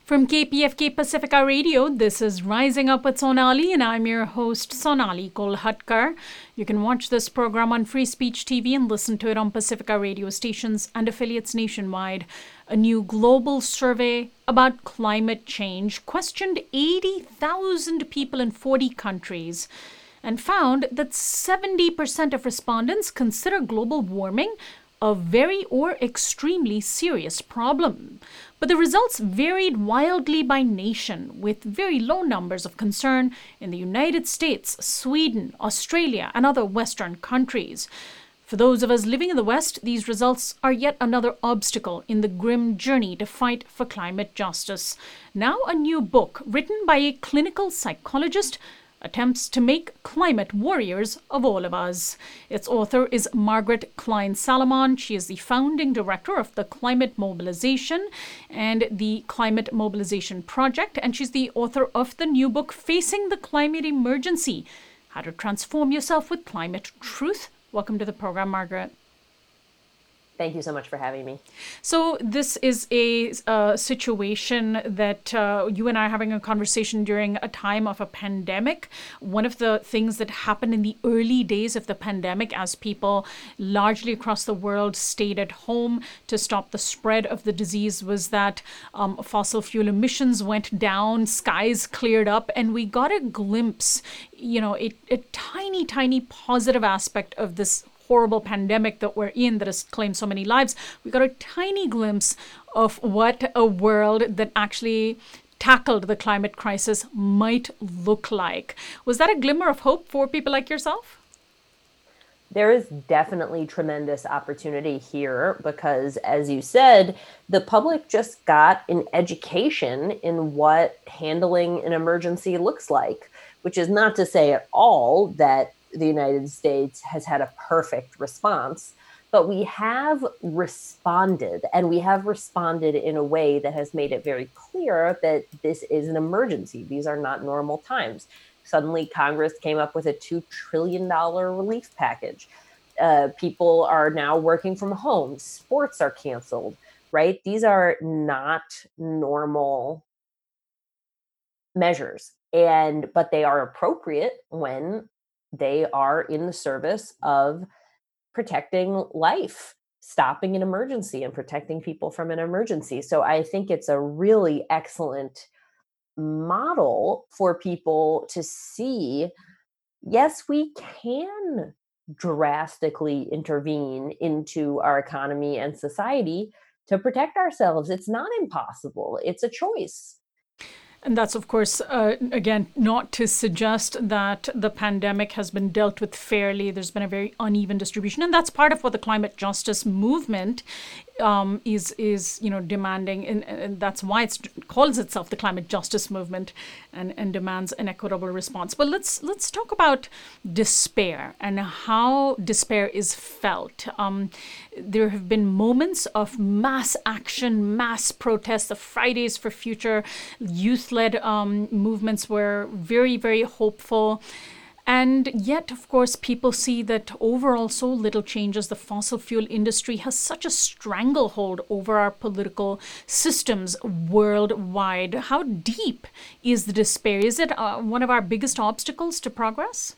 From KPFK Pacifica Radio, this is Rising Up with Sonali, and I'm your host, Sonali Kolhatkar. You can watch this program on Free Speech TV and listen to it on Pacifica radio stations and affiliates nationwide. A new global survey about climate change questioned 80,000 people in 40 countries and found that 70% of respondents consider global warming a very or extremely serious problem. But the results varied wildly by nation, with very low numbers of concern in the United States, Sweden, Australia, and other Western countries. For those of us living in the West, these results are yet another obstacle in the grim journey to fight for climate justice. Now, a new book written by a clinical psychologist attempts to make climate warriors of all of us. Its author is Margaret Klein-Salamon. She is the founding director of the Climate Mobilization and the Climate Mobilization Project, and she's the author of the new book, Facing the Climate Emergency: How to Transform Yourself with Climate Truth. Welcome to the program, Margaret. Thank you so much for having me. So this is a situation that you and I are having a conversation during a time of a pandemic. One of the things that happened in the early days of the pandemic, as people largely across the world stayed at home to stop the spread of the disease, was that fossil fuel emissions went down, skies cleared up, and we got a glimpse, a tiny, tiny positive aspect of this horrible pandemic that we're in that has claimed so many lives. We got a tiny glimpse of what a world that actually tackled the climate crisis might look like. Was that a glimmer of hope for people like yourself? There is definitely tremendous opportunity here because, as you said, the public just got an education in what handling an emergency looks like, which is not to say at all that the United States has had a perfect response, but we have responded, and we have responded in a way that has made it very clear that this is an emergency. These are not normal times. Suddenly, Congress came up with a $2 trillion relief package. People are now working from home. Sports are canceled, right? These are not normal measures, but they are appropriate when they are in the service of protecting life, stopping an emergency, and protecting people from an emergency. So I think it's a really excellent model for people to see, yes, we can drastically intervene into our economy and society to protect ourselves. It's not impossible. It's a choice. And that's, of course, again, not to suggest that the pandemic has been dealt with fairly. There's been a very uneven distribution. And that's part of what the climate justice movement is demanding. And that's why it calls itself the climate justice movement and demands an equitable response. But let's talk about despair and how despair is felt. There have been moments of mass action, mass protests. The Fridays for Future youth-led movements were very, very hopeful. And yet, of course, people see that overall so little changes. The fossil fuel industry has such a stranglehold over our political systems worldwide. How deep is the despair? Is it one of our biggest obstacles to progress?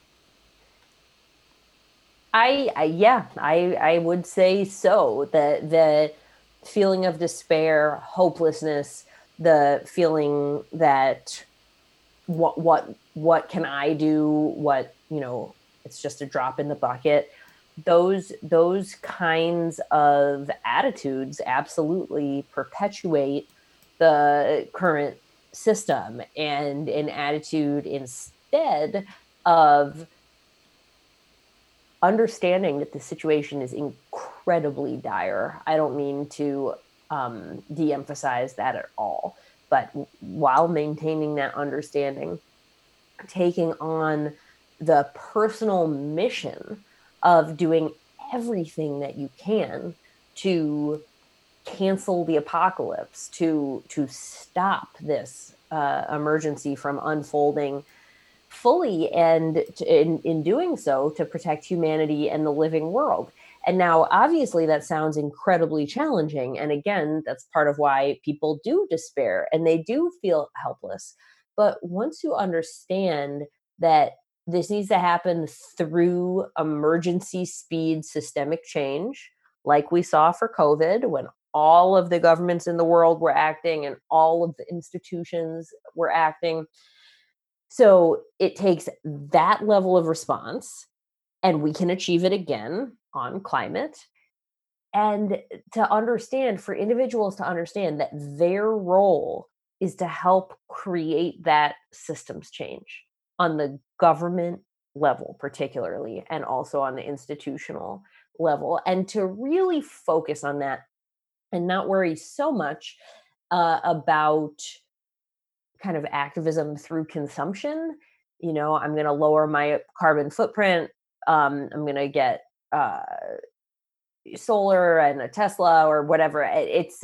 I would say so. The feeling of despair, hopelessness, the feeling that what can I do? It's just a drop in the bucket. Those kinds of attitudes absolutely perpetuate the current system, and an attitude instead of understanding that the situation is incredibly dire. I don't mean to de-emphasize that at all, but while maintaining that understanding, taking on the personal mission of doing everything that you can to cancel the apocalypse, to stop this emergency from unfolding fully, and in doing so, to protect humanity and the living world. And now, obviously, that sounds incredibly challenging. And again, that's part of why people do despair and they do feel helpless. But once you understand that this needs to happen through emergency speed systemic change, like we saw for COVID, when all of the governments in the world were acting and all of the institutions were acting. So it takes that level of response, and we can achieve it again on climate. And to understand, for individuals to understand that their role is to help create that systems change on the government level, particularly, and also on the institutional level, and to really focus on that and not worry so much about kind of activism through consumption. I'm going to lower my carbon footprint. I'm going to get solar and a Tesla or whatever. It's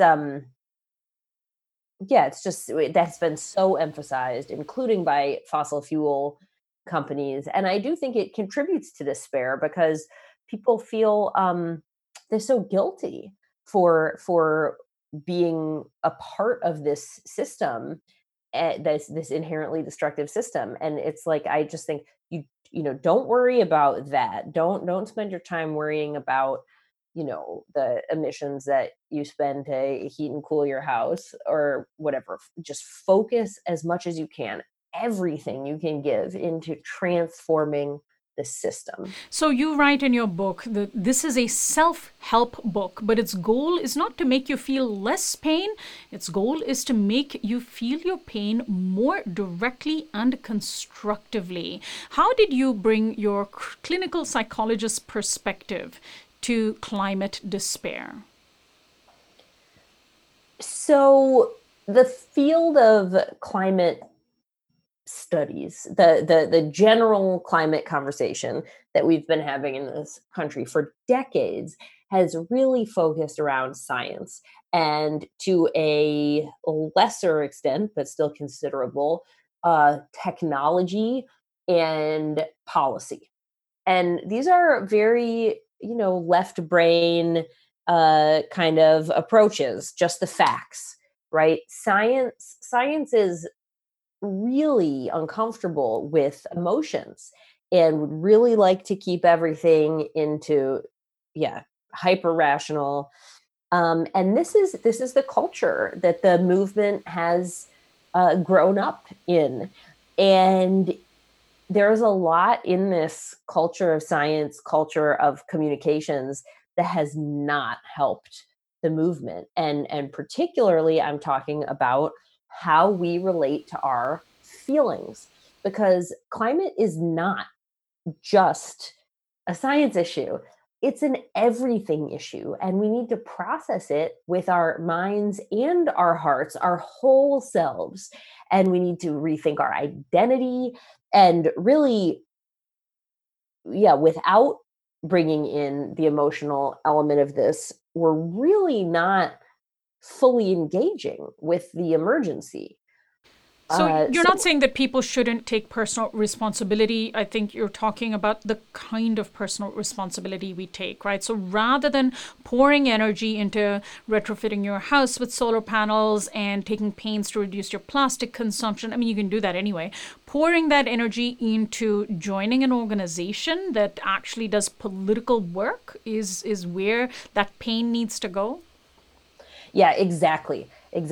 it's just that's been so emphasized, including by fossil fuel companies, and I do think it contributes to despair because people feel they're so guilty for being a part of this system, this inherently destructive system. And it's like, I just think don't worry about that. Don't spend your time worrying about the emissions that you spend to heat and cool your house or whatever. Just focus as much as you can, everything you can give into transforming the system. So you write in your book that this is a self-help book, but its goal is not to make you feel less pain. Its goal is to make you feel your pain more directly and constructively. How did you bring your clinical psychologist perspective to climate despair? So the field of climate studies, the general climate conversation that we've been having in this country for decades has really focused around science, and to a lesser extent, but still considerable, technology and policy. And these are very left brain kind of approaches, just the facts, right? Science is really uncomfortable with emotions and would really like to keep everything into hyper rational. And this is the culture that the movement has grown up in. And there's a lot in this culture of science, culture of communications, that has not helped the movement. And particularly, I'm talking about how we relate to our feelings, because climate is not just a science issue. It's an everything issue, and we need to process it with our minds and our hearts, our whole selves. And we need to rethink our identity, and really, without bringing in the emotional element of this, we're really not fully engaging with the emergency. So you're not saying that people shouldn't take personal responsibility. I think you're talking about the kind of personal responsibility we take, right? So rather than pouring energy into retrofitting your house with solar panels and taking pains to reduce your plastic consumption, I mean, you can do that anyway. Pouring that energy into joining an organization that actually does political work is where that pain needs to go. Yeah, exactly.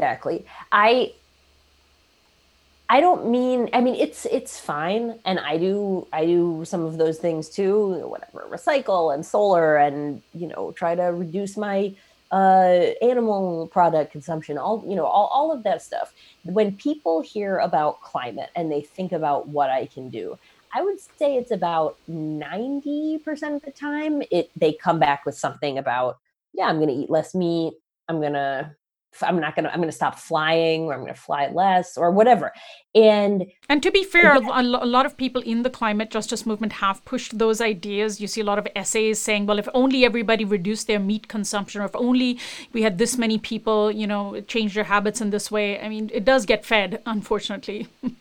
I don't mean, it's fine. And I do some of those things too, whatever, recycle and solar and, try to reduce my animal product consumption, all of that stuff. When people hear about climate and they think about what I can do, I would say it's about 90% of the time they come back with something about, I'm going to eat less meat. I'm going to stop flying, or I'm going to fly less, or whatever. And to be fair, a lot of people in the climate justice movement have pushed those ideas. You see a lot of essays saying, well, if only everybody reduced their meat consumption, or if only we had this many people, change their habits in this way. I mean, it does get fed, unfortunately.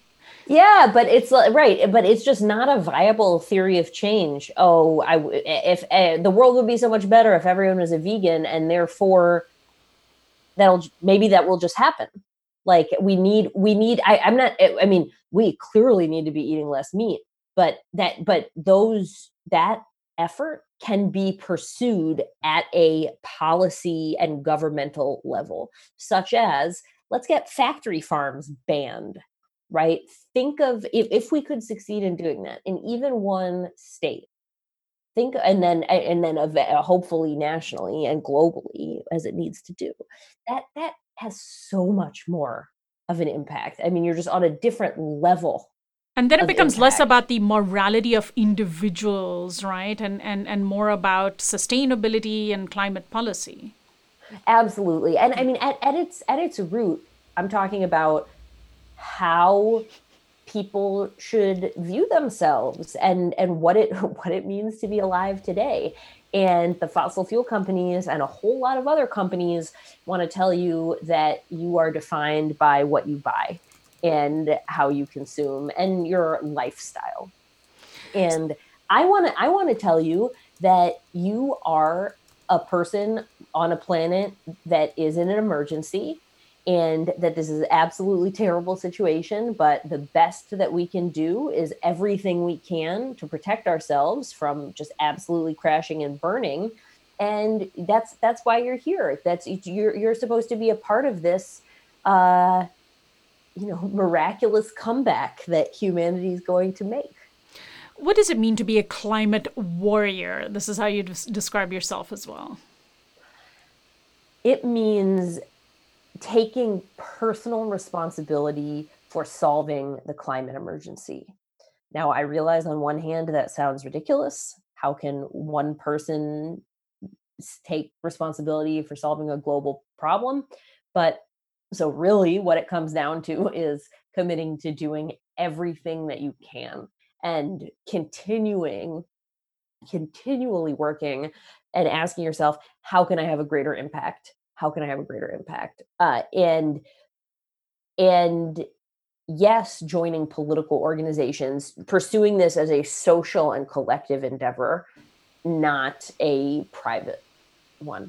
Yeah, but it's right, but it's just not a viable theory of change. Oh, if the world would be so much better if everyone was a vegan, and therefore maybe that will just happen. Like I'm not, I mean, we clearly need to be eating less meat, but that effort can be pursued at a policy and governmental level, such as let's get factory farms banned, right? Think of if we could succeed in doing that in even one state. Think and then hopefully nationally and globally as it needs to do. That has so much more of an impact. I mean, you're just on a different level And then it of becomes less impact. about the morality of individuals, right? And more about sustainability and climate policy. Absolutely. And I mean, at its root, I'm talking about how people should view themselves and what it what it means to be alive today. And the fossil fuel companies and a whole lot of other companies want to tell you that you are defined by what you buy and how you consume and your lifestyle. And I want to tell you that you are a person on a planet that is in an emergency, and that this is an absolutely terrible situation, but the best that we can do is everything we can to protect ourselves from just absolutely crashing and burning. And that's why you're here. That's you're supposed to be a part of this uh miraculous comeback that humanity is going to make. What does it mean to be a climate warrior? This is how you describe yourself as well. It means taking personal responsibility for solving the climate emergency. Now, I realize on one hand that sounds ridiculous. How can one person take responsibility for solving a global problem? But so, really, what it comes down to is committing to doing everything that you can and continually working and asking yourself, how can I have a greater impact? How can I have a greater impact? And yes, joining political organizations, pursuing this as a social and collective endeavor, not a private one.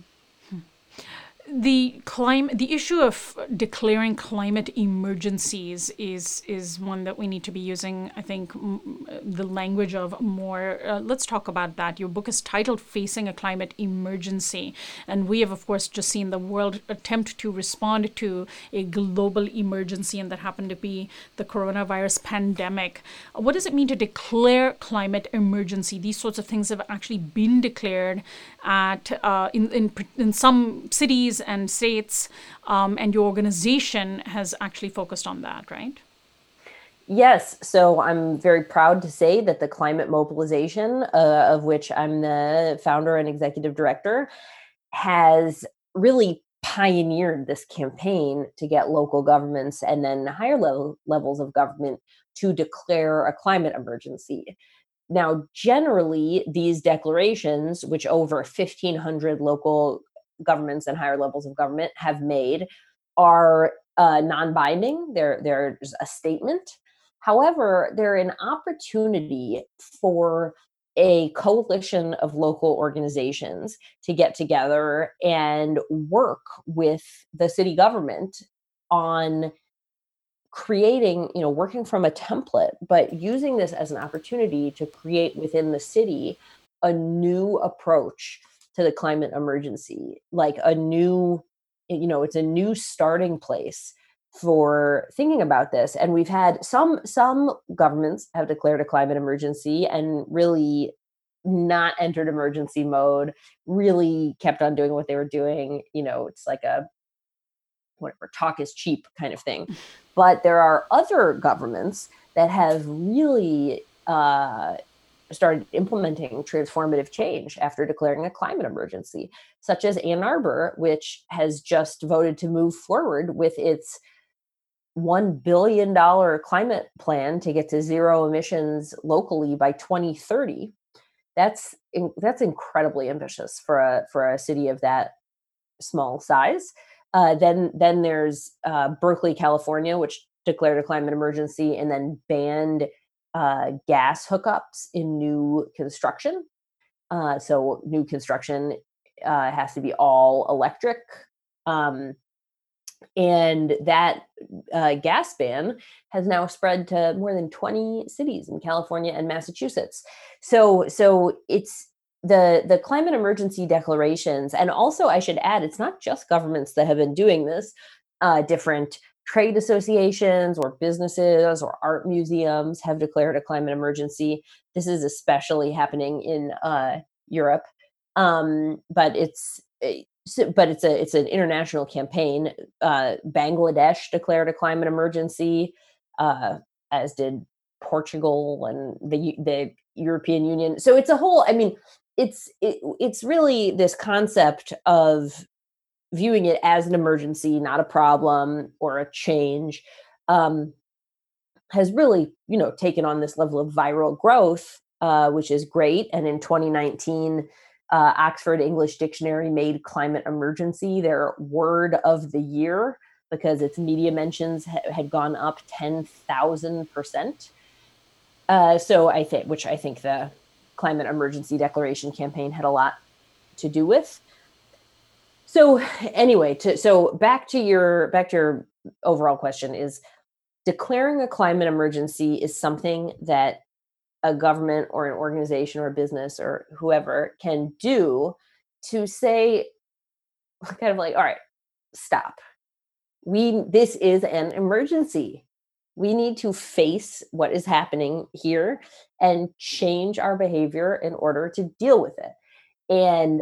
The issue of declaring climate emergencies is one that we need to be using, I think, the language of more. Let's talk about that. Your book is titled Facing a Climate Emergency, and we have, of course, just seen the world attempt to respond to a global emergency, and that happened to be the coronavirus pandemic. What does it mean to declare climate emergency? These sorts of things have actually been declared at in some cities and states, and your organization has actually focused on that, right? Yes, so I'm very proud to say that the Climate Mobilization, of which I'm the founder and executive director, has really pioneered this campaign to get local governments and then higher levels of government to declare a climate emergency. Now, generally, these declarations, which over 1,500 local governments and higher levels of government have made, are non-binding. They're just a statement. However, they're an opportunity for a coalition of local organizations to get together and work with the city government on creating, working from a template, but using this as an opportunity to create within the city a new approach to the climate emergency, like it's a new starting place for thinking about this. And we've had some governments have declared a climate emergency and really not entered emergency mode, really kept on doing what they were doing. It's like a whatever, talk is cheap kind of thing. But there are other governments that have really started implementing transformative change after declaring a climate emergency, such as Ann Arbor, which has just voted to move forward with its $1 billion climate plan to get to zero emissions locally by 2030. That's incredibly ambitious for a city of that small size. Then there's Berkeley, California, which declared a climate emergency and then banned gas hookups in new construction. So new construction has to be all electric. And that gas ban has now spread to more than 20 cities in California and Massachusetts. So it's the climate emergency declarations, and also I should add, it's not just governments that have been doing this. Different trade associations or businesses or art museums have declared a climate emergency. This is especially happening in Europe, but it's an international campaign. Bangladesh declared a climate emergency, as did Portugal and the European Union. So it's a whole. I mean, it's really this concept of viewing it as an emergency, not a problem or a change, has really taken on this level of viral growth, which is great. And in 2019. Oxford English Dictionary made climate emergency their word of the year because its media mentions had gone up 10,000%. So I think the climate emergency declaration campaign had a lot to do with. So anyway, back to your overall question is declaring a climate emergency is something that a government or an organization or a business or whoever can do to say, kind of like, all right, stop. This is an emergency. We need to face what is happening here and change our behavior in order to deal with it. And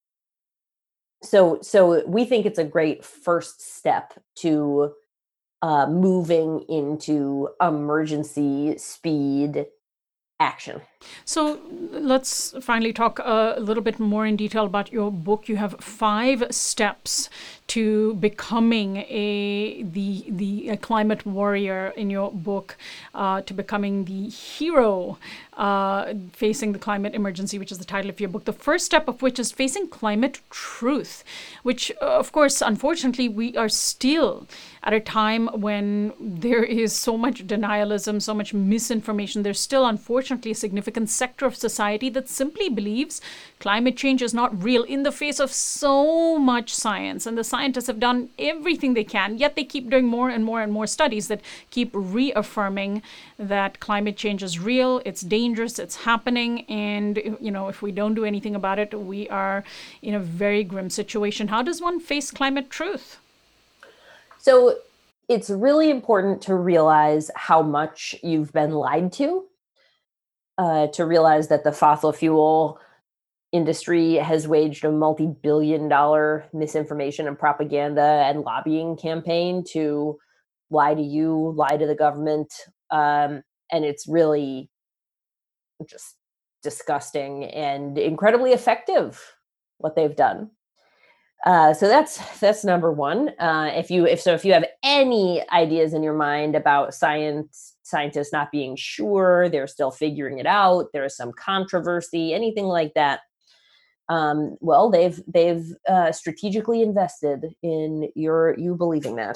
so we think it's a great first step to moving into emergency speed action. So let's finally talk a little bit more in detail about your book. You have 5 steps to becoming a climate warrior in your book, to becoming the hero facing the climate emergency, which is the title of your book. The first step of which is facing climate truth, which, of course, unfortunately, we are still at a time when there is so much denialism, so much misinformation. There's still, unfortunately, a significant sector of society that simply believes climate change is not real in the face of so much science. And the scientists have done everything they can, yet they keep doing more and more and more studies that keep reaffirming that climate change is real, it's dangerous, it's happening, and if we don't do anything about it, we are in a very grim situation. How does one face climate truth? So it's really important to realize how much you've been lied to realize that the fossil fuel industry has waged a multi-billion-dollar misinformation and propaganda and lobbying campaign to lie to you, lie to the government. And it's really just disgusting and incredibly effective what they've done. So that's number one. If you have any ideas in your mind about scientists not being sure, they're still figuring it out, there's some controversy, anything like that, well, they've strategically invested in you believing that.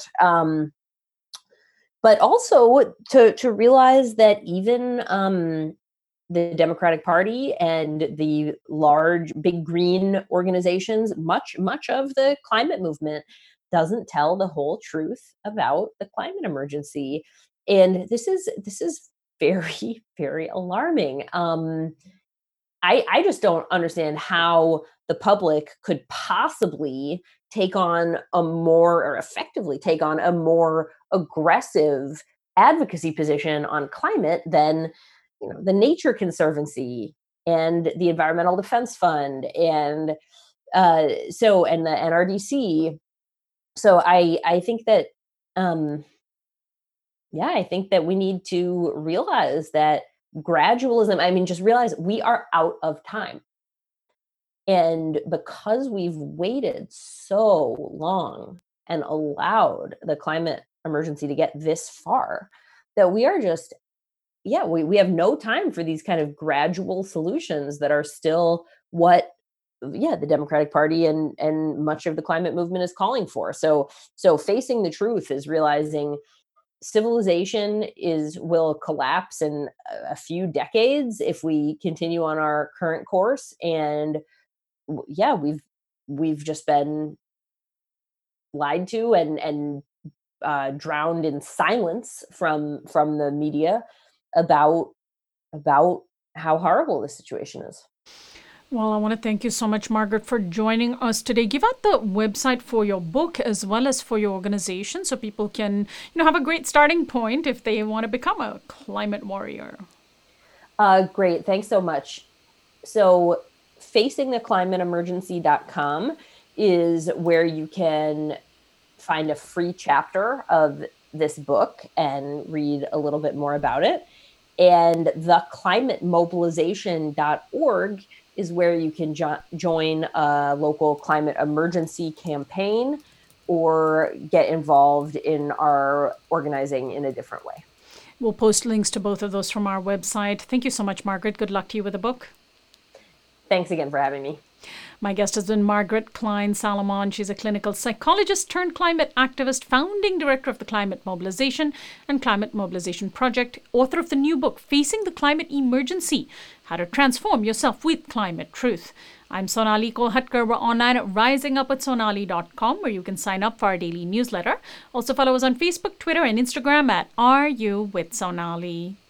But also to realize that even the Democratic Party and the large, big green organizations, much of the climate movement doesn't tell the whole truth about the climate emergency. And this is very, very alarming. I just don't understand how the public could possibly effectively take on a more aggressive advocacy position on climate than the Nature Conservancy and the Environmental Defense Fund and the NRDC. So I think that I think that we need to realize that gradualism, just realize we are out of time. And because we've waited so long and allowed the climate emergency to get this far, that we are just we have no time for these kind of gradual solutions that are still what the Democratic Party and much of the climate movement is calling for. So facing the truth is realizing civilization will collapse in a few decades if we continue on our current course. And yeah, we've just been lied to and drowned in silence from the media about how horrible the situation is. Well, I want to thank you so much, Margaret, for joining us today. Give out the website for your book as well as for your organization so people can, have a great starting point if they want to become a climate warrior. Great. Thanks so much. So facingtheclimateemergency.com is where you can find a free chapter of this book and read a little bit more about it. And theclimatemobilization.org is where you can join a local climate emergency campaign or get involved in our organizing in a different way. We'll post links to both of those from our website. Thank you so much, Margaret. Good luck to you with the book. Thanks again for having me. My guest has been Margaret Klein-Salamon. She's a clinical psychologist turned climate activist, founding director of the Climate Mobilization and Climate Mobilization Project, author of the new book, Facing the Climate Emergency, How to Transform Yourself with Climate Truth. I'm Sonali Kolhatkar. We're online at risingupwithsonali.com, where you can sign up for our daily newsletter. Also follow us on Facebook, Twitter, and Instagram at RU with Sonali.